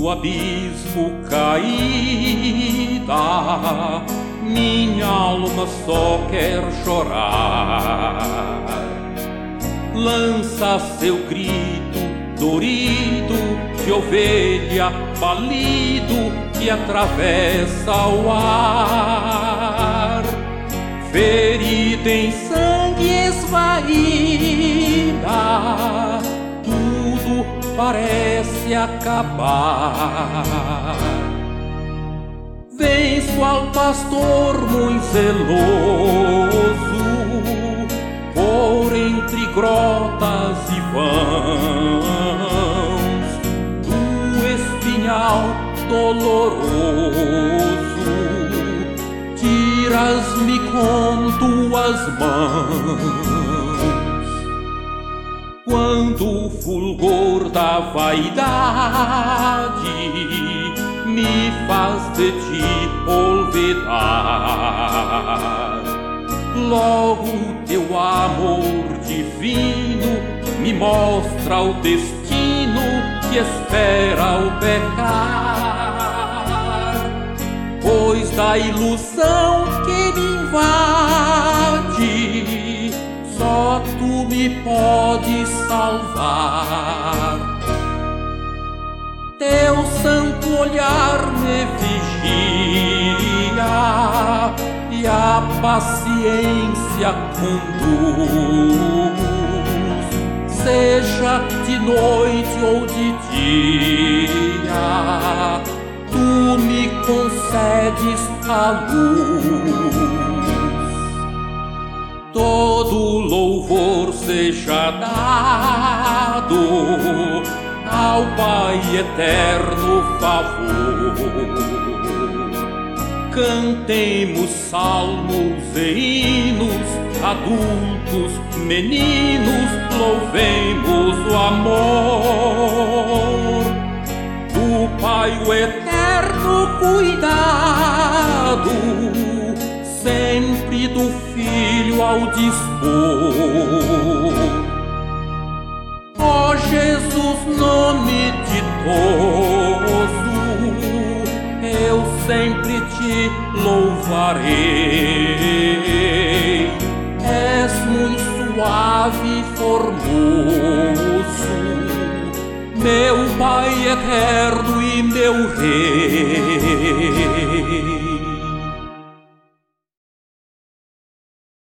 no abismo caída, minha alma só quer chorar. Lança seu grito dorido de ovelha balido que atravessa o ar. Ferida em sangue esvaída, tudo parece acabar. Vem qual pastor muito zeloso, por entre grotas e vãos do espinhal doloroso, tiras-me com tuas mãos. Quando o fulgor da vaidade me faz de ti olvidar, logo teu amor divino me mostra o destino que espera o pecar. Pois da ilusão que me invade, só tu me podes salvar. Teu santo olhar me vigia e a paciência conduz, seja de noite ou de dia, tu me concedes a luz. Todo louvor seja dado ao Pai eterno favor. Cantemos salmos e hinos, adultos, meninos, louvemos o amor do Pai, o eterno cuidado, sempre do Filho ao dispor. Ó Jesus, nome ditoso, eu sempre te louvarei. És muito suave e formoso, meu Pai eterno e meu Rei.